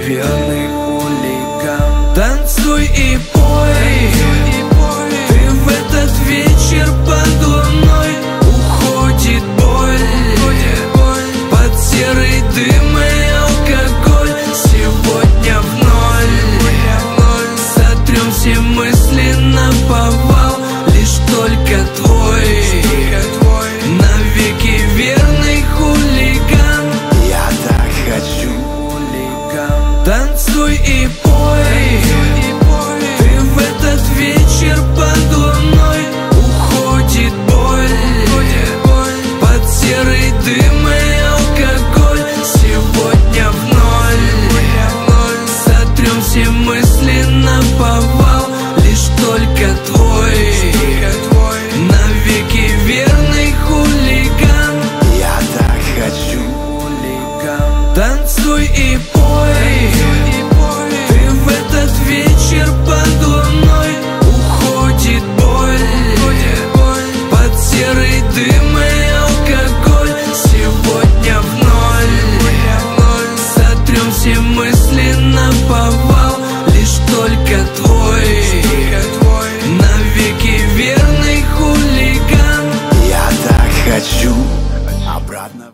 верный хулиган. Танцуй и пой, ты в этот вечер под луной. Уходит боль под серый дым и алкоголь. Сегодня в ноль сотрем все мысли на повал. Лишь только твой навеки верный хулиган. Я так хочу. Танцуй и пой, ты в этот вечер